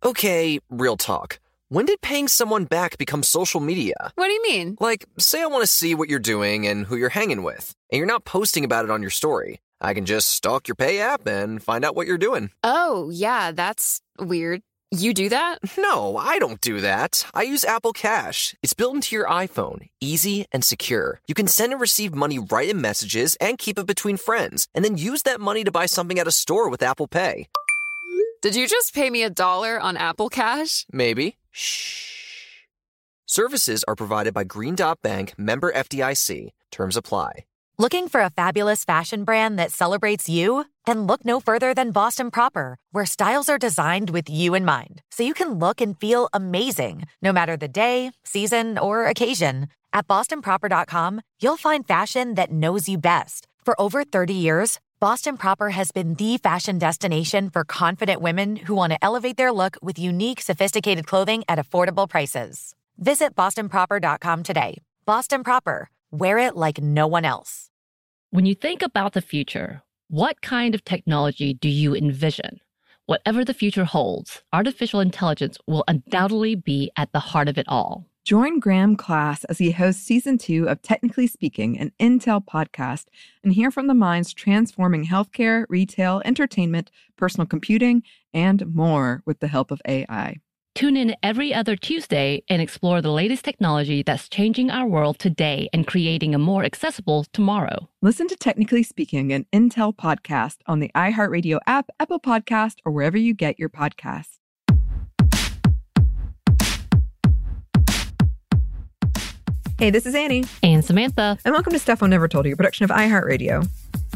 Okay, real talk. When did paying someone back become social media? What do you mean? Like, say I want to see what you're doing and who you're hanging with, and you're not posting about it on your story. I can just stalk your Pay app and find out what you're doing. Oh, yeah, that's weird. You do that? No, I don't do that. I use Apple Cash. It's built into your iPhone, easy and secure. You can send and receive money right in messages and keep it between friends, and then use that money to buy something at a store with Apple Pay. Did you just pay me $1 on Apple Cash? Maybe. Shh. Services are provided by Green Dot Bank, member FDIC. Terms apply. Looking for a fabulous fashion brand that celebrates you? Then look no further than Boston Proper, where styles are designed with you in mind, so you can look and feel amazing, no matter the day, season, or occasion. At bostonproper.com, you'll find fashion that knows you best. For over 30 years, Boston Proper has been the fashion destination for confident women who want to elevate their look with unique, sophisticated clothing at affordable prices. Visit bostonproper.com today. Boston Proper. Wear it like no one else. When you think about the future, what kind of technology do you envision? Whatever the future holds, artificial intelligence will undoubtedly be at the heart of it all. Join Graham Class as he hosts Season 2 of Technically Speaking, an Intel podcast, and hear from the minds transforming healthcare, retail, entertainment, personal computing, and more with the help of AI. Tune in every other Tuesday and explore the latest technology that's changing our world today and creating a more accessible tomorrow. Listen to Technically Speaking, an Intel podcast on the iHeartRadio app, Apple Podcast, or wherever you get your podcasts. Hey, this is Annie. And Samantha. And welcome to Stuff I Never Told You, a production of iHeartRadio.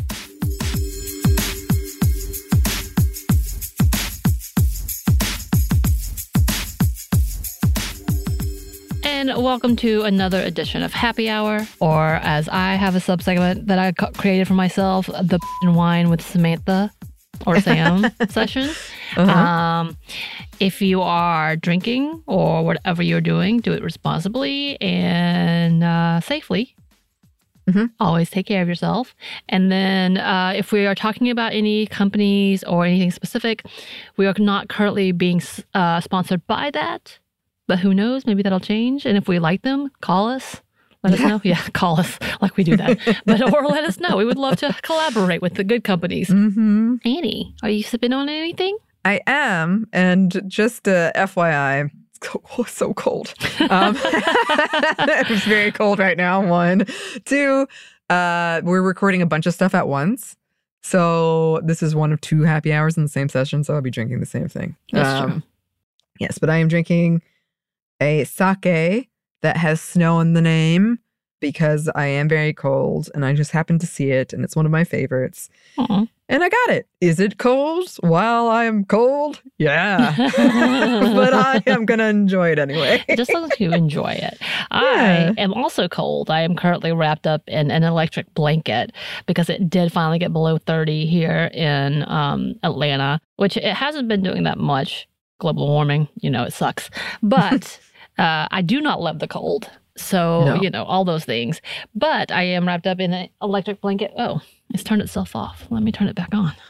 And welcome to another edition of Happy Hour, or as I have a subsegment that I created for myself, the Wine with Samantha or Sam session. Uh-huh. If you are drinking or whatever you're doing, do it responsibly and safely. Mm-hmm. Always take care of yourself. And then if we are talking about any companies or anything specific, we are not currently being sponsored by that. But who knows? Maybe that'll change. And if we like them, call us. Let us know. Yeah, call us like we do that. Or let us know. We would love to collaborate with the good companies. Mm-hmm. Annie, are you sipping on anything? I am. And just FYI, it's so cold. It's very cold right now, 1. 2, we're recording a bunch of stuff at once. So this is one of 2 happy hours in the same session. So I'll be drinking the same thing. That's true. Yes, but I am drinking a sake that has snow in the name because I am very cold and I just happened to see it and it's one of my favorites. Aww. And I got it. Is it cold while I am cold? Yeah. But I am going to enjoy it anyway. Just as long as you enjoy it. I am also cold. I am currently wrapped up in an electric blanket because it did finally get below 30 here in Atlanta, which it hasn't been doing that much. Global warming, it sucks. But I do not love the cold. So, No. All those things. But I am wrapped up in an electric blanket. Oh, it's turned itself off. Let me turn it back on.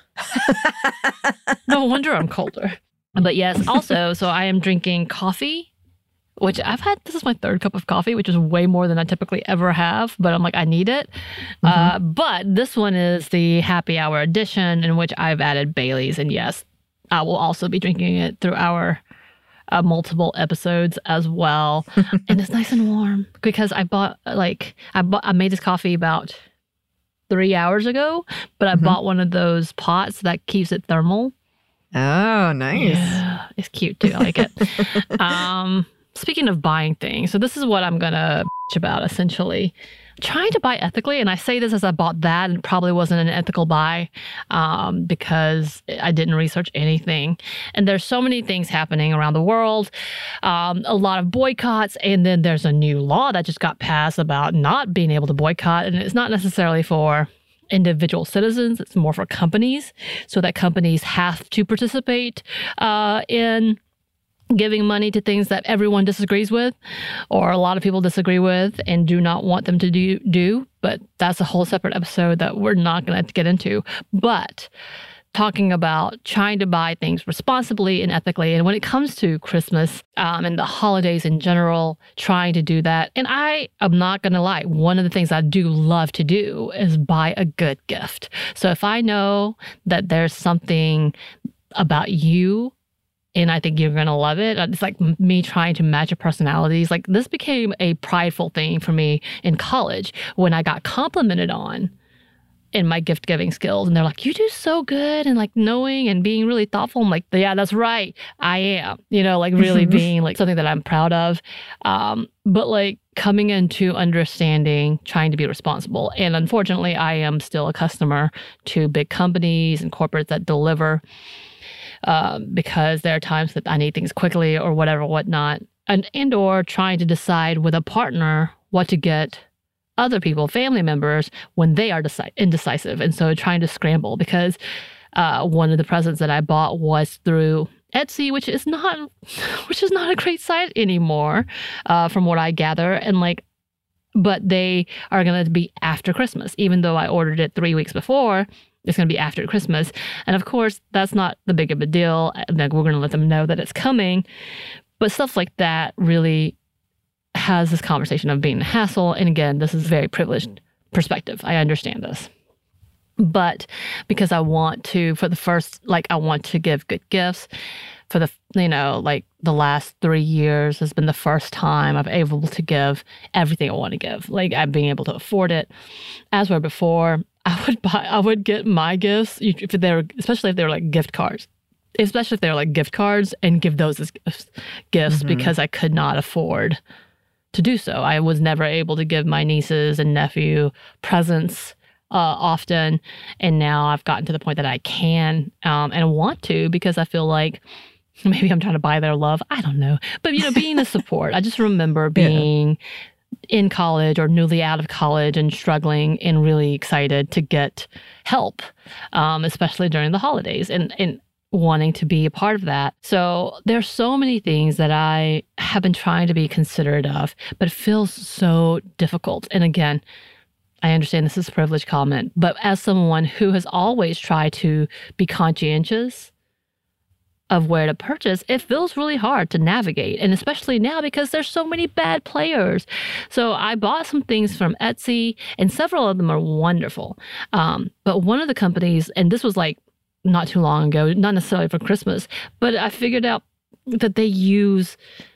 No wonder I'm colder. But yes, also, so I am drinking coffee, which this is my 3rd cup of coffee, which is way more than I typically ever have. But I'm like, I need it. Mm-hmm. But this one is the happy hour edition in which I've added Bailey's. And yes, I will also be drinking it through our multiple episodes as well. And it's nice and warm because I made this coffee about 3 hours ago, but I bought one of those pots that keeps it thermal. Oh, nice. Yeah, it's cute too. I like it. Speaking of buying things, so this is what I'm going to bitch about essentially. Trying to buy ethically, and I say this as I bought that and it probably wasn't an ethical buy because I didn't research anything. And there's so many things happening around the world, a lot of boycotts, and then there's a new law that just got passed about not being able to boycott, and it's not necessarily for individual citizens, it's more for companies, so that companies have to participate in giving money to things that everyone disagrees with or a lot of people disagree with and do not want them to do. But that's a whole separate episode that we're not going to get into. But talking about trying to buy things responsibly and ethically. And when it comes to Christmas and the holidays in general, trying to do that. And I am not going to lie, one of the things I do love to do is buy a good gift. So if I know that there's something about you and I think you're going to love it, it's like me trying to match your personalities. Like this became a prideful thing for me in college when I got complimented on in my gift giving skills. And they're like, you do so good. And like knowing and being really thoughtful. I'm like, yeah, that's right. I am, like really being like something that I'm proud of. But like coming into understanding, trying to be responsible. And unfortunately, I am still a customer to big companies and corporates that deliver because there are times that I need things quickly or whatnot. And or trying to decide with a partner what to get other people, family members, when they are indecisive. And so trying to scramble because one of the presents that I bought was through Etsy, which is not a great site anymore, from what I gather. And but they are going to be after Christmas, even though I ordered it 3 weeks before. It's going to be after Christmas. And of course, that's not the big of a deal. Like we're going to let them know that it's coming. But stuff like that really has this conversation of being a hassle. And again, this is a very privileged perspective. I understand this. But because I want to, I want to give good gifts for the the last 3 years has been the first time I've able to give everything I want to give. Like I'm being able to afford it. As where before, I would get my gifts, especially if they're like gift cards. Especially if they're like gift cards and give those as gifts because I could not afford to do so. I was never able to give my nieces and nephew presents often. And now I've gotten to the point that I can and want to because I feel like maybe I'm trying to buy their love. I don't know. But, being a support. I just remember being in college or newly out of college and struggling and really excited to get help, especially during the holidays and wanting to be a part of that. So there's so many things that I have been trying to be considerate of, but it feels so difficult. And again, I understand this is a privileged comment, but as someone who has always tried to be conscientious of where to purchase, it feels really hard to navigate. And especially now because there's so many bad players. So I bought some things from Etsy and several of them are wonderful. But one of the companies, and this was like not too long ago, not necessarily for Christmas, but I figured out that they use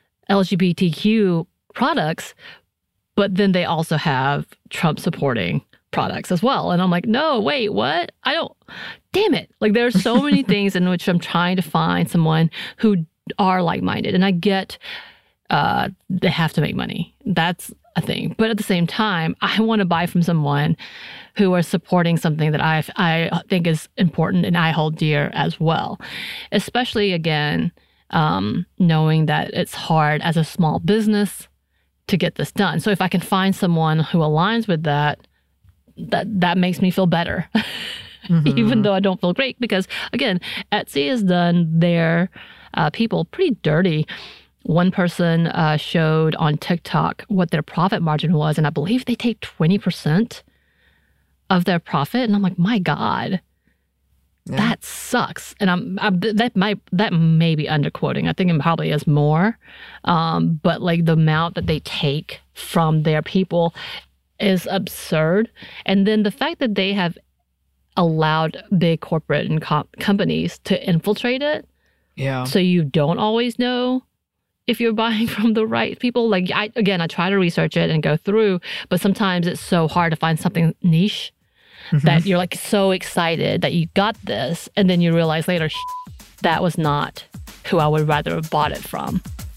LGBTQ products, but then they also have Trump supporting products as well. And I'm like, no, wait, what? Damn it. Like there's so many things in which I'm trying to find someone who are like-minded. And I get they have to make money. That's a thing. But at the same time, I want to buy from someone who are supporting something that I think is important and I hold dear as well. Especially, again, knowing that it's hard as a small business to get this done. So if I can find someone who aligns with that makes me feel better. Even though I don't feel great because, again, Etsy has done their people pretty dirty. One person showed on TikTok what their profit margin was, and I believe they take 20% of their profit. And I'm like, my God, that sucks. And that may be underquoting. I think it probably is more. But like the amount that they take from their people is absurd. And then the fact that they have allowed big corporate and companies to infiltrate it. Yeah. So you don't always know if you're buying from the right people. Like I try to research it and go through, but sometimes it's so hard to find something niche that you're like so excited that you got this. And then you realize later, that was not who I would rather have bought it from.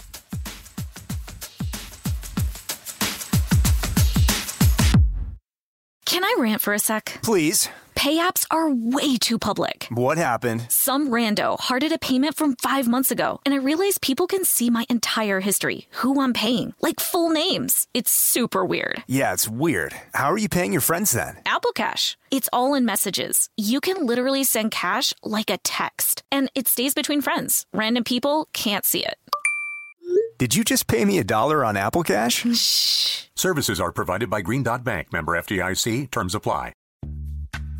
Can I rant for a sec? Please. Pay apps are way too public. What happened? Some rando hearted a payment from 5 months ago, and I realized people can see my entire history, who I'm paying, like full names. It's super weird. Yeah, it's weird. How are you paying your friends then? Apple Cash. It's all in messages. You can literally send cash like a text, and it stays between friends. Random people can't see it. Did you just pay me $1 on Apple Cash? Shh. Services are provided by Green Dot Bank, member FDIC. Terms apply.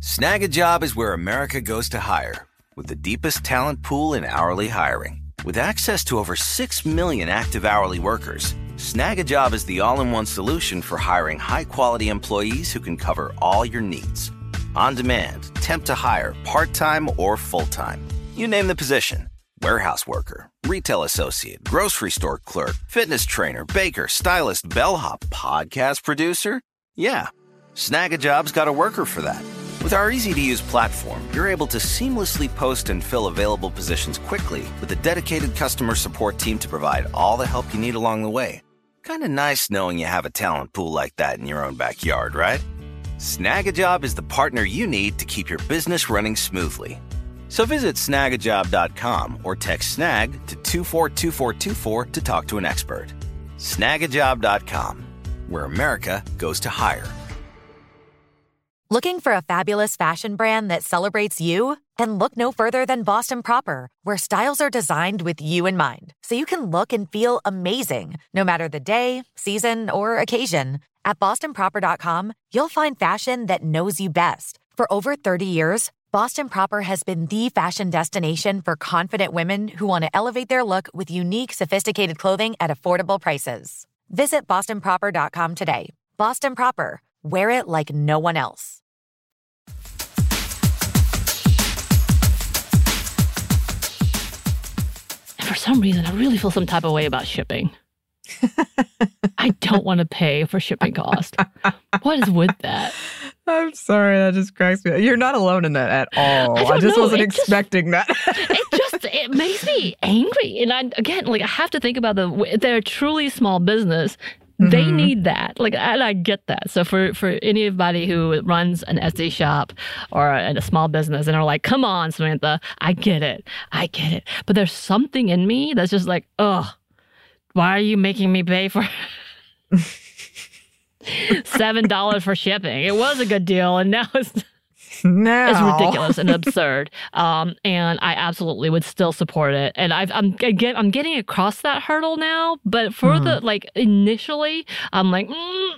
Snag a Job is where America goes to hire, with the deepest talent pool in hourly hiring. With access to over 6 million active hourly workers, Snag a Job is the all-in-one solution for hiring high-quality employees who can cover all your needs. On demand, temp to hire, part-time or full-time. You name the position. Warehouse worker, retail associate, grocery store clerk, fitness trainer, baker, stylist, bellhop, podcast producer. Yeah, Snag a Job's got a worker for that. With our easy-to-use platform, you're able to seamlessly post and fill available positions quickly with a dedicated customer support team to provide all the help you need along the way. Kind of nice knowing you have a talent pool like that in your own backyard, right? Snag a Job is the partner you need to keep your business running smoothly. So visit snagajob.com or text snag to 242424 to talk to an expert. Snagajob.com, where America goes to hire. Looking for a fabulous fashion brand that celebrates you? Then look no further than Boston Proper, where styles are designed with you in mind, so you can look and feel amazing, no matter the day, season, or occasion. At bostonproper.com, you'll find fashion that knows you best. For over 30 years, Boston Proper has been the fashion destination for confident women who want to elevate their look with unique, sophisticated clothing at affordable prices. Visit bostonproper.com today. Boston Proper. Wear it like no one else. For some reason, I really feel some type of way about shipping. I don't want to pay for shipping cost. What is with that? I'm sorry, that just cracks me up. You're not alone in that at all. I just wasn't expecting that. It makes me angry. And I have to think about they're a truly small business. They need that. And I get that. So for anybody who runs an Etsy shop or a small business and are like, come on, Samantha, I get it. But there's something in me that's just like, ugh, why are you making me pay for $7 for shipping? It was a good deal, and now it's ridiculous and absurd. And I absolutely would still support it. And I'm getting across that hurdle now. But for initially, I'm like,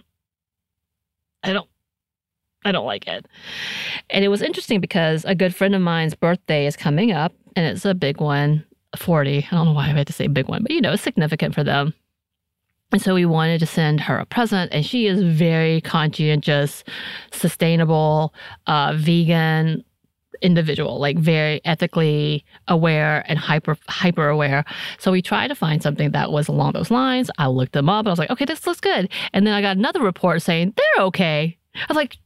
I don't like it. And it was interesting because a good friend of mine's birthday is coming up, and it's a big one, 40. I don't know why I had to say big one, but it's significant for them. And so we wanted to send her a present, and she is very conscientious, sustainable, vegan individual, very ethically aware and hyper aware. So we tried to find something that was along those lines. I looked them up, and I was like, okay, this looks good. And then I got another report saying they're okay. I was like,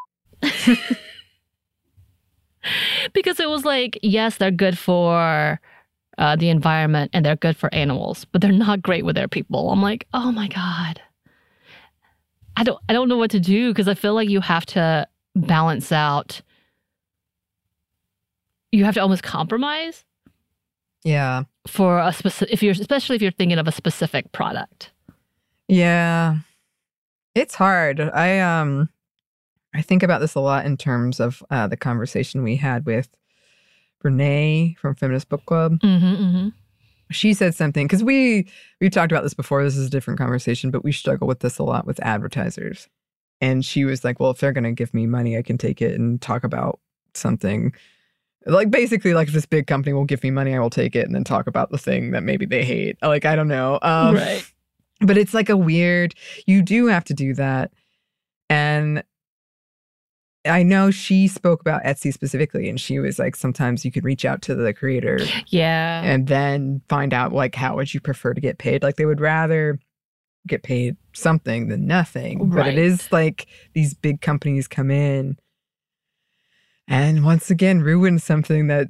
because it was like, yes, they're good for the environment and they're good for animals, but they're not great with their people. I'm like, oh my God. I don't know what to do, because I feel like you have to balance out. You have to almost compromise. Yeah. For a specific, especially if you're thinking of a specific product. Yeah. It's hard. I think about this a lot in terms of the conversation we had with Renee from Feminist Book Club. She said something, because we've talked about this before. This is a different conversation, but we struggle with this a lot with advertisers. And she was like, well, if they're going to give me money, I can take it and talk about something. Basically, if this big company will give me money, I will take it and then talk about the thing that maybe they hate. I don't know. Right. But it's a weird, you do have to do that. And I know she spoke about Etsy specifically, and she was like, sometimes you could reach out to the creator. Yeah. And then find out, how would you prefer to get paid? They would rather get paid something than nothing. Right. But it is these big companies come in and once again ruin something that,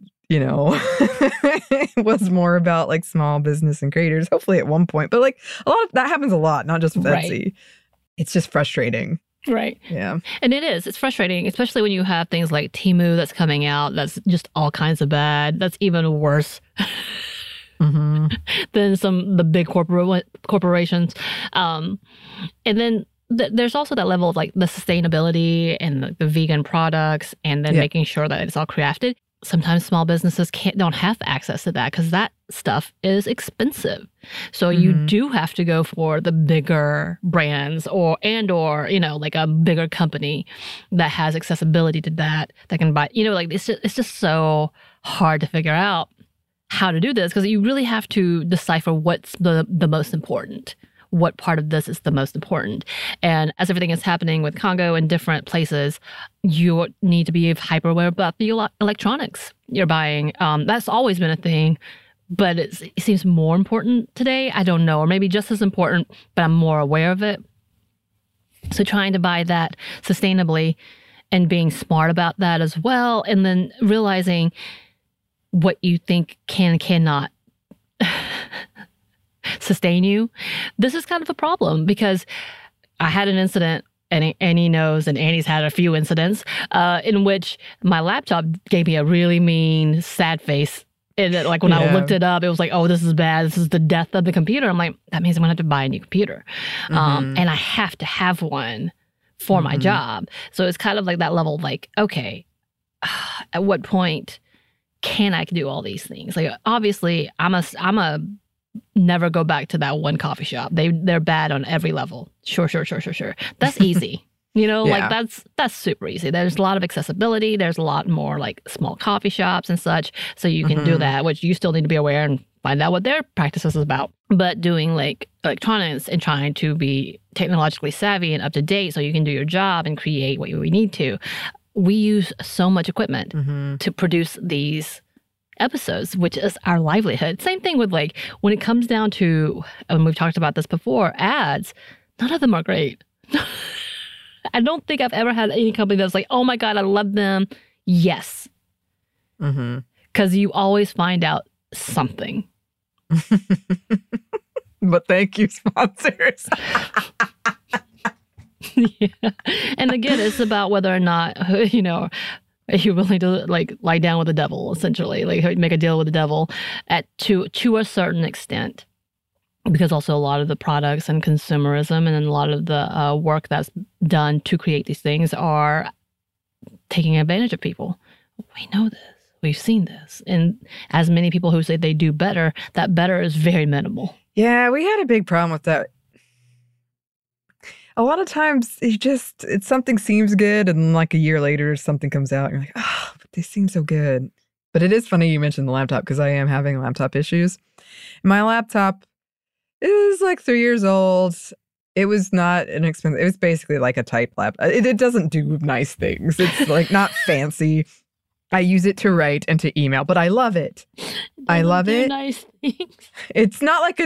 was more about small business and creators, hopefully at one point. But a lot of that happens a lot, not just with Etsy. It's just frustrating. Right. Yeah. And it is. It's frustrating, especially when you have things like Temu that's coming out. That's just all kinds of bad. That's even worse than the big corporations. And then there's also that level of the sustainability and the vegan products, and then making sure that it's all crafted. sometimes small businesses don't have access to that because that stuff is expensive. So you do have to go for the bigger brands or like a bigger company that has accessibility to that can buy, like it's just so hard to figure out how to do this because you really have to decipher what's the most important. What part of this is the most important? And as everything is happening with Congo in different places, you need to be hyper aware about the electronics you're buying. That's always been a thing, but it seems more important today. I don't know, or maybe just as important, but I'm more aware of it. So trying to buy that sustainably and being smart about that as well, and then realizing what you think can and cannot sustain you. This is kind of a problem because I had an incident, and Annie knows, and Annie's had a few incidents in which my laptop gave me a really mean, sad face. And like when I looked it up, it was like, oh, this is bad. This is the death of the computer. I'm like, that means I'm going to have to buy a new computer. And I have to have one for my job. So it's kind of like that level of like, okay, at what point can I do all these things? Like, obviously, I'm a never go back to that one coffee shop. They're bad on every level. Sure. That's easy. Like that's super easy. There's a lot of accessibility. There's a lot more like small coffee shops and such. So you can do that, which you still need to be aware and find out what their practices is about. But doing like electronics and trying to be technologically savvy and up to date so you can do your job and create what we need to. We use so much equipment to produce these episodes, which is our livelihood. Same thing with like when it comes down to, and we've talked about this before, ads, none of them are great. I don't think I've ever had any company that's like, oh my God, I love them. Yes. Because you always find out something. But thank you, sponsors. Yeah. And again, it's about whether or not, are you willing to like lie down with the devil, essentially, like make a deal with the devil to a certain extent. Because also a lot of the products and consumerism and then a lot of the work that's done to create these things are taking advantage of people. We know this. We've seen this. And as many people who say they do better, that better is very minimal. Yeah, we had a big problem with that. A lot of times something seems good and like a year later something comes out and you're like, oh, but they seem so good. But it is funny you mentioned the laptop because I am having laptop issues. My laptop is like 3 years old. It was not an expensive, it was basically like a type laptop. It doesn't do nice things. It's like not fancy. I use it to write and to email, but I love it. I love it. Nice things. It's not like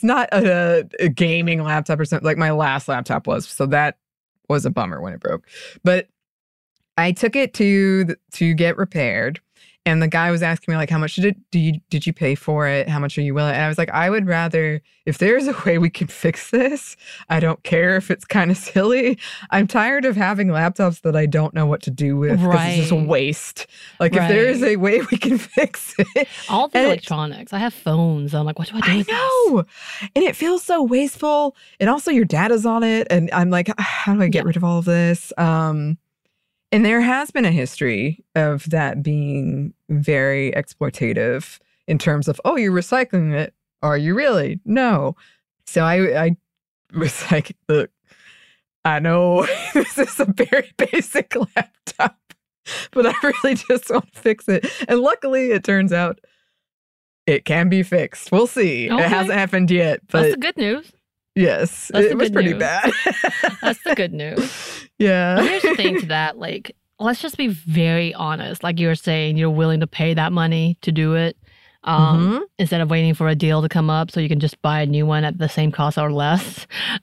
a gaming laptop or something like my last laptop was. So that was a bummer when it broke. But I took it to get repaired. And the guy was asking me, like, how much did you pay for it? How much are you willing? And I was like, I would rather, if there's a way we can fix this, I don't care if it's kind of silly. I'm tired of having laptops that I don't know what to do with because it's just a waste. Like, if there is a way we can fix it. All the electronics. I have phones. I'm like, what do I do with this? And it feels so wasteful. And also your data's on it. And I'm like, how do I get rid of all of this? And there has been a history of that being very exploitative in terms of, oh, you're recycling it. Are you really? No. So I was like, look, I know this is a very basic laptop, but I really just want to fix it. And luckily, it turns out it can be fixed. We'll see. Okay. It hasn't happened yet. But that's the good news. Yes, it was pretty bad. That's the good news. Yeah. But here's the thing to that. Like, let's just be very honest. Like you were saying, you're willing to pay that money to do it instead of waiting for a deal to come up so you can just buy a new one at the same cost or less.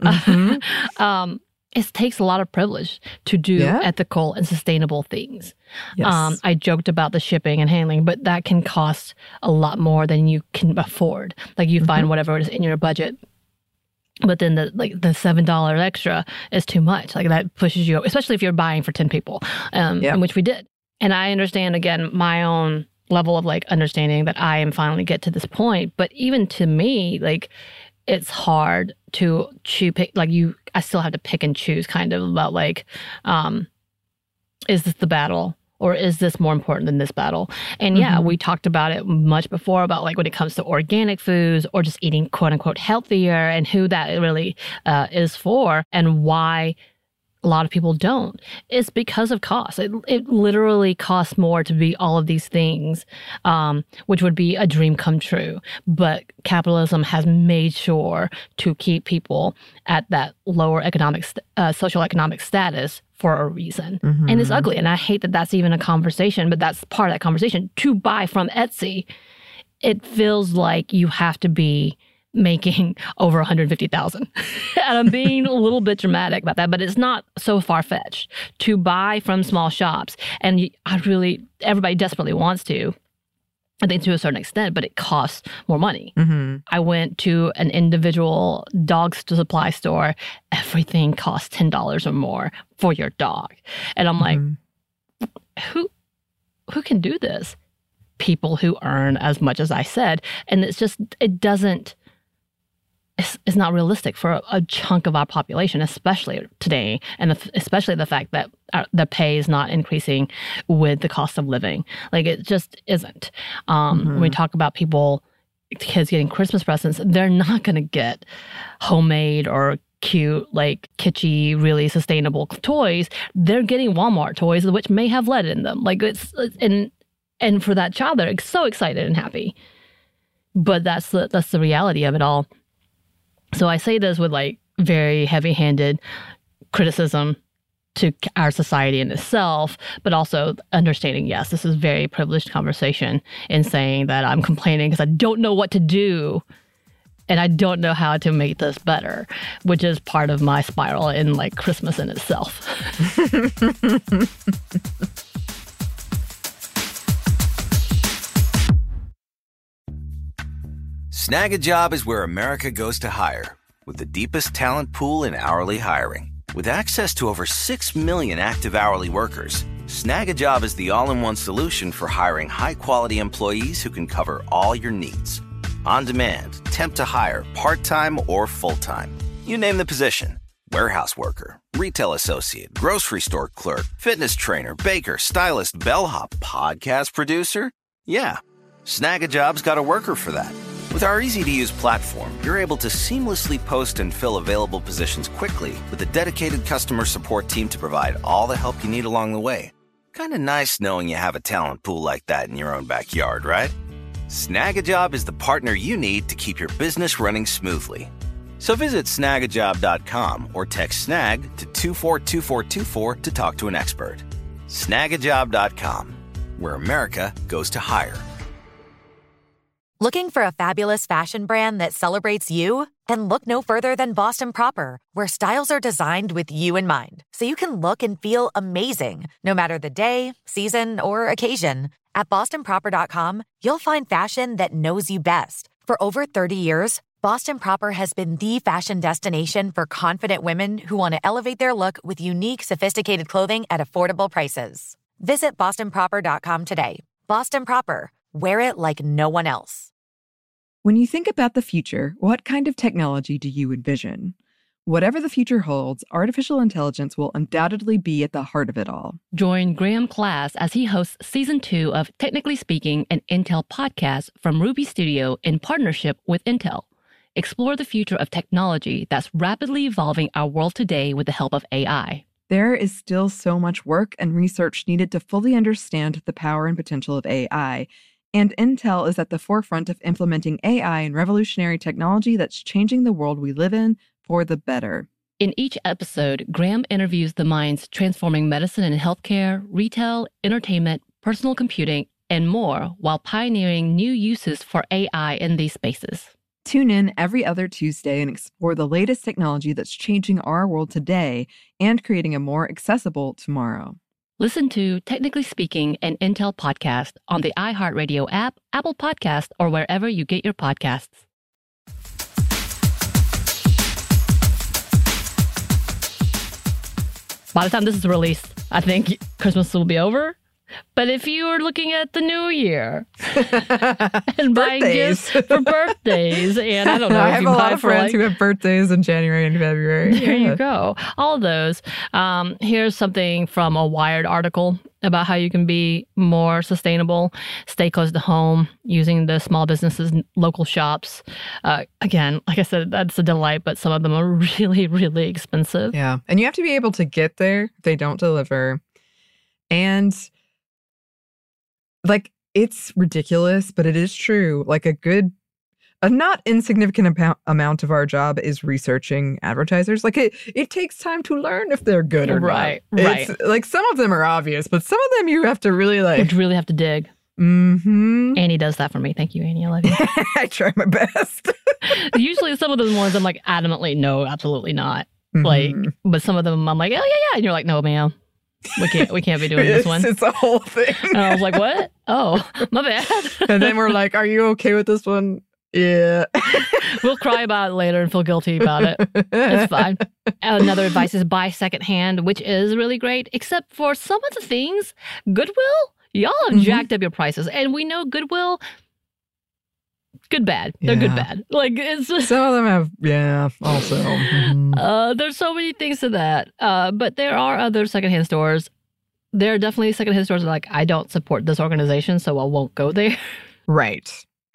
It takes a lot of privilege to do ethical and sustainable things. Yes. I joked about the shipping and handling, but that can cost a lot more than you can afford. Like you find whatever is in your budget. But then the $7 extra is too much. Like that pushes you, especially if you're buying for 10 people, which we did. And I understand, again, my own level of like understanding that I am finally get to this point. But even to me, like it's hard to pick, like I still have to pick and choose kind of about like, is this the battle Or is this more important than this battle? And yeah, we talked about it much before about like when it comes to organic foods or just eating quote unquote healthier and who that really is for and why a lot of people don't. It's because of cost. It literally costs more to be all of these things, which would be a dream come true. But capitalism has made sure to keep people at that lower social economic status for a reason. And it's ugly. And I hate that that's even a conversation, but that's part of that conversation. To buy from Etsy, it feels like you have to be making over $150,000. And I'm being a little bit dramatic about that, but it's not so far-fetched to buy from small shops. And everybody desperately wants to, I think to a certain extent, but it costs more money. I went to an individual dog supply store. Everything costs $10 or more for your dog. And I'm like, who can do this? People who earn as much as I said. And it's not realistic for a chunk of our population, especially today, and especially the fact that the pay is not increasing with the cost of living. Like, it just isn't. When we talk about kids getting Christmas presents, they're not going to get homemade or cute, like kitschy, really sustainable toys. They're getting Walmart toys, which may have lead in them. Like, and for that child, they're so excited and happy. But that's the reality of it all. So I say this with like very heavy-handed criticism to our society in itself, but also understanding, yes, this is very privileged conversation in saying that I'm complaining because I don't know what to do and I don't know how to make this better, which is part of my spiral in like Christmas in itself. Snag a Job is where America goes to hire, with the deepest talent pool in hourly hiring. With access to over 6 million active hourly workers, Snag a Job is the all-in-one solution for hiring high-quality employees who can cover all your needs. On demand, temp to hire, part-time or full-time. You name the position. Warehouse worker, retail associate, grocery store clerk, fitness trainer, baker, stylist, bellhop, podcast producer. Yeah, Snag a Job's got a worker for that. With our easy-to-use platform, you're able to seamlessly post and fill available positions quickly with a dedicated customer support team to provide all the help you need along the way. Kind of nice knowing you have a talent pool like that in your own backyard, right? Snag a Job is the partner you need to keep your business running smoothly. So visit snagajob.com or text SNAG to 242424 to talk to an expert. Snagajob.com, where America goes to hire. Looking for a fabulous fashion brand that celebrates you? Then look no further than Boston Proper, where styles are designed with you in mind, so you can look and feel amazing, no matter the day, season, or occasion. At bostonproper.com, you'll find fashion that knows you best. For over 30 years, Boston Proper has been the fashion destination for confident women who want to elevate their look with unique, sophisticated clothing at affordable prices. Visit bostonproper.com today. Boston Proper. Wear it like no one else. When you think about the future, what kind of technology do you envision? Whatever the future holds, artificial intelligence will undoubtedly be at the heart of it all. Join Graham Class as he hosts Season 2 of Technically Speaking, an Intel podcast from Ruby Studio in partnership with Intel. Explore the future of technology that's rapidly evolving our world today with the help of AI. There is still so much work and research needed to fully understand the power and potential of AI. And Intel is at the forefront of implementing AI and revolutionary technology that's changing the world we live in for the better. In each episode, Graham interviews the minds transforming medicine and healthcare, retail, entertainment, personal computing, and more while pioneering new uses for AI in these spaces. Tune in every other Tuesday and explore the latest technology that's changing our world today and creating a more accessible tomorrow. Listen to Technically Speaking, an Intel podcast on the iHeartRadio app, Apple Podcasts, or wherever you get your podcasts. By the time this is released, I think Christmas will be over. But if you are looking at the new year and buying gifts for birthdays, and I don't know, I if have you a buy lot of for friends who have birthdays in January and February. There you go. All those. Here's something from a Wired article about how you can be more sustainable, stay close to home, using the small businesses, local shops. Again, like I said, that's a delight, but some of them are really, really expensive. Yeah. And you have to be able to get there if they don't deliver. And like, it's ridiculous, but it is true. Like a not insignificant amount of our job is researching advertisers. Like it takes time to learn if they're good or right, not. Right. It's, like some of them are obvious, but some of them you have to really like. You really have to dig. Mm-hmm. Annie does that for me. Thank you, Annie. I love you. I try my best. Usually some of those ones I'm like adamantly, no, absolutely not. Mm-hmm. Like, but some of them I'm like, oh yeah. And you're like, no, ma'am. We can't be doing this one. It's a whole thing. And I was like, what? Oh, my bad. And then we're like, are you okay with this one? Yeah. We'll cry about it later and feel guilty about it. It's fine. Another advice is buy secondhand, which is really great, except for some of the things, Goodwill, y'all have jacked up your prices. And we know Goodwill, good, bad. They're good, bad. Like, it's just, some of them have, also. Mm-hmm. There's so many things to that. But there are other secondhand stores. There are definitely secondhand stores that are like, I don't support this organization, so I won't go there. Right.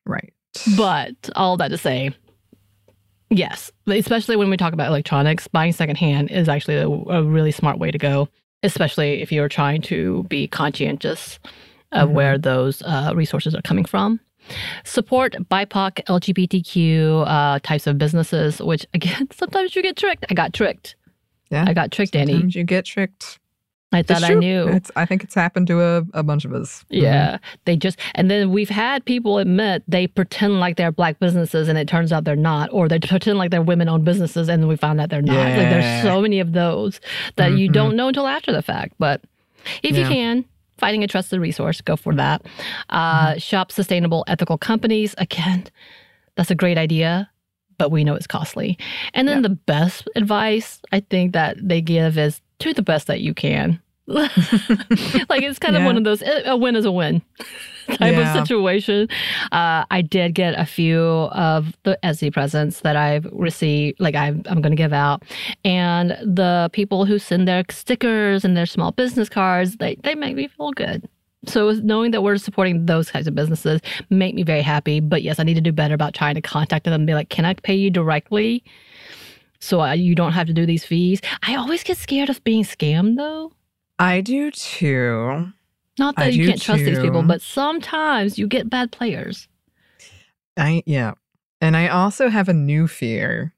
But all that to say, yes, especially when we talk about electronics, buying secondhand is actually a really smart way to go, especially if you're trying to be conscientious of where those resources are coming from. Support BIPOC, LGBTQ types of businesses, which, again, sometimes you get tricked. I got tricked. Yeah. I got tricked, Annie. Sometimes you get tricked. I thought I knew. I think it's happened to a bunch of us. Yeah. They just, and then we've had people admit they pretend like they're Black businesses and it turns out they're not, or they pretend like they're women-owned businesses and then we found out they're not. Yeah. Like, there's so many of those that you don't know until after the fact. But if you can, finding a trusted resource, go for that. Shop sustainable, ethical companies. Again, that's a great idea, but we know it's costly. And then the best advice I think that they give is do the best that you can. Like, it's kind of one of those, a win is a win type of situation. I did get a few of the Etsy presents that I've received, like I'm going to give out. And the people who send their stickers and their small business cards, they make me feel good. So knowing that we're supporting those kinds of businesses make me very happy. But yes, I need to do better about trying to contact them and be like, can I pay you directly? So you don't have to do these fees. I always get scared of being scammed, though. I do, too. Not that you can't trust these people, but sometimes you get bad players. And I also have a new fear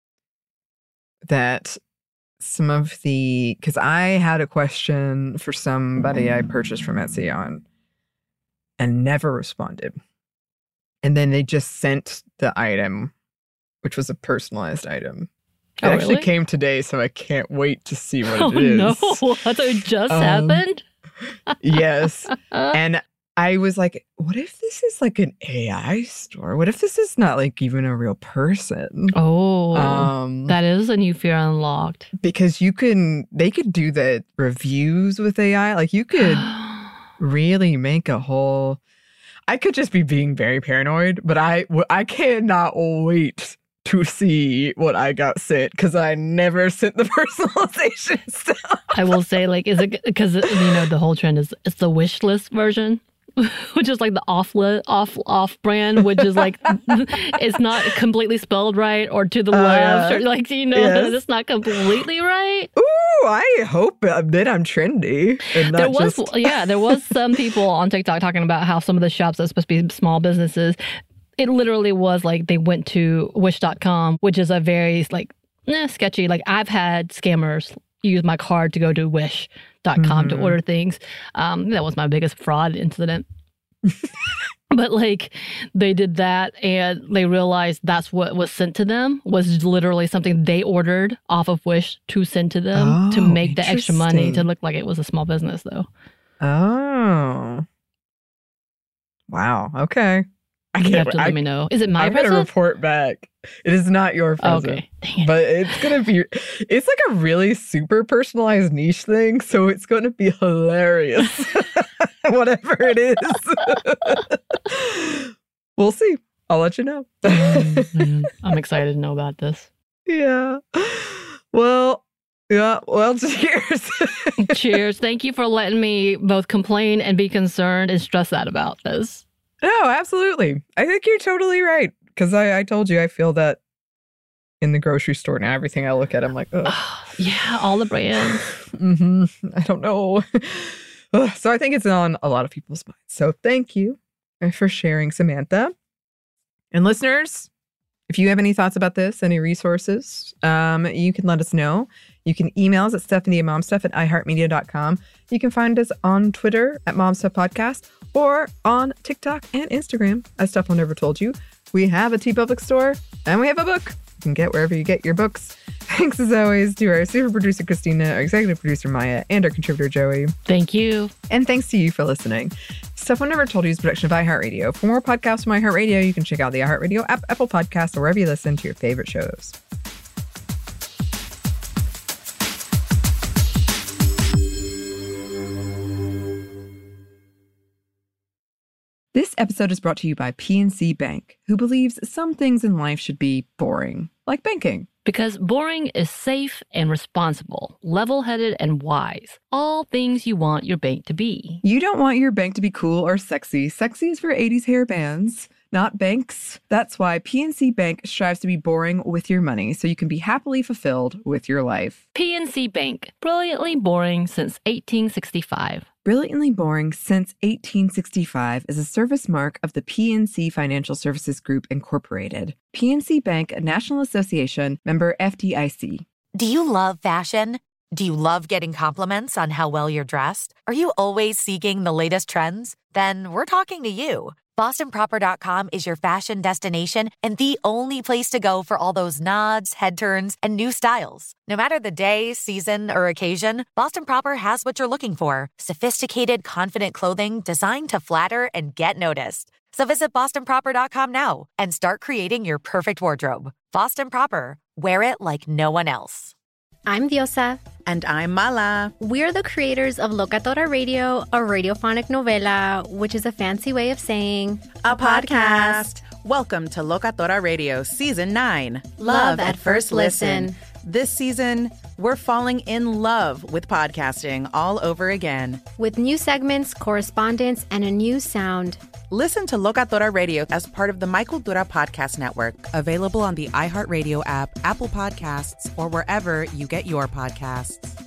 that some of because I had a question for somebody I purchased from Etsy on and never responded. And then they just sent the item, which was a personalized item. It actually came today, so I can't wait to see what it is. Oh, no. I thought it just happened? Yes. And I was like, what if this is like an AI store? What if this is not like even a real person? Oh, that is a new fear unlocked. Because they could do the reviews with AI. Like you could really make a whole, I could just be being very paranoid, but I cannot wait to see what I got sent because I never sent the personalization stuff. I will say, like, is it because the whole trend is it's the wish list version, which is like the off brand, which is like it's not completely spelled right or to the left, or like that it's not completely right. Ooh, I hope that I'm trendy. And there was some people on TikTok talking about how some of the shops that's supposed to be small businesses. It literally was like they went to wish.com, which is a very sketchy. Like I've had scammers use my card to go to wish.com to order things. That was my biggest fraud incident. But like they did that and they realized that's what was sent to them was literally something they ordered off of Wish to send to them to make the extra money to look like it was a small business though. Oh. Wow. Okay. You have to let me know. Is it my present? I'm going to report back. It is not your present. Okay. Dang it. But it's like a really super personalized niche thing, so it's going to be hilarious. Whatever it is. We'll see. I'll let you know. I'm excited to know about this. Yeah. Well, cheers. Cheers. Thank you for letting me both complain and be concerned and stress out about this. No, absolutely. I think you're totally right. Because I told you I feel that in the grocery store now. Everything I look at, I'm like, ugh. Yeah, all the brands. I don't know. So I think it's on a lot of people's minds. So thank you for sharing, Samantha. And listeners, if you have any thoughts about this, any resources, you can let us know. You can email us at stephanieandmomstuff@iheartmedia.com. You can find us on Twitter at momstuffpodcast or on TikTok and Instagram as Stuff I Never Told You. We have a TeePublic store and we have a book you can get wherever you get your books. Thanks as always to our super producer, Christina, our executive producer, Maya, and our contributor, Joey. Thank you. And thanks to you for listening. Stuff I Never Told You is a production of iHeartRadio. For more podcasts from iHeartRadio, you can check out the iHeartRadio app, Apple Podcasts, or wherever you listen to your favorite shows. This episode is brought to you by PNC Bank, who believes some things in life should be boring, like banking. Because boring is safe and responsible, level-headed and wise. All things you want your bank to be. You don't want your bank to be cool or sexy. Sexy is for 80s hair bands, not banks. That's why PNC Bank strives to be boring with your money so you can be happily fulfilled with your life. PNC Bank, brilliantly boring since 1865. Brilliantly Boring Since 1865 is a service mark of the PNC Financial Services Group, Incorporated. PNC Bank, a National Association, member FDIC. Do you love fashion? Do you love getting compliments on how well you're dressed? Are you always seeking the latest trends? Then we're talking to you. BostonProper.com is your fashion destination and the only place to go for all those nods, head turns, and new styles. No matter the day, season, or occasion, Boston Proper has what you're looking for. Sophisticated, confident clothing designed to flatter and get noticed. So visit BostonProper.com now and start creating your perfect wardrobe. Boston Proper. Wear it like no one else. I'm Diosa. And I'm Mala. We're the creators of Locatora Radio, a radiophonic novela, which is a fancy way of saying a podcast. Welcome to Locatora Radio Season 9. Love at First Listen. This season, we're falling in love with podcasting all over again. With new segments, correspondence, and a new sound. Listen to Locatora Radio as part of the My Cultura Podcast Network, available on the iHeartRadio app, Apple Podcasts, or wherever you get your podcasts.